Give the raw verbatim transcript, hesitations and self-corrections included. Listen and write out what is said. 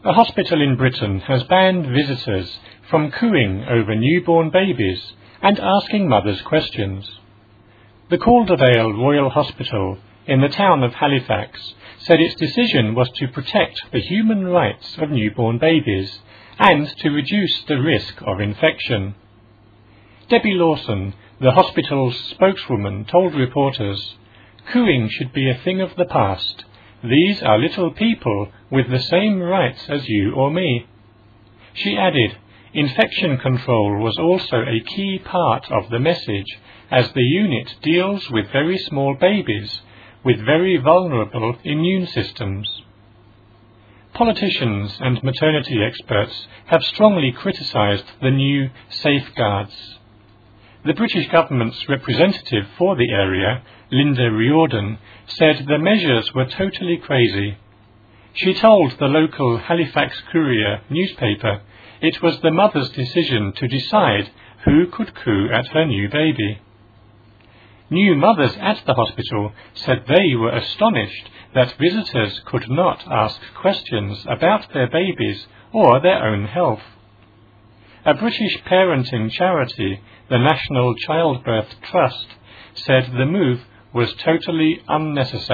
A hospital in Britain has banned visitors from cooing over newborn babies and asking mothers questions. The Calderdale Royal Hospital in the town of Halifax said its decision was to protect the human rights of newborn babies and to reduce the risk of infection. Debbie Lawson, the hospital's spokeswoman, told reporters, "Cooing should be a thing of the past. These are little people with the same rights as you or me." She added, infection control was also a key part of the message, as the unit deals with very small babies with very vulnerable immune systems. Politicians and maternity experts have strongly criticised the new safeguards. The British government's representative for the area, Linda Riordan, said the measures were totally crazy. She told the local Halifax Courier newspaper it was the mother's decision to decide who could coo at her new baby. New mothers at the hospital said they were astonished that visitors could not ask questions about their babies or their own health. A British parenting charity, the National Childbirth Trust, said the move was totally unnecessary.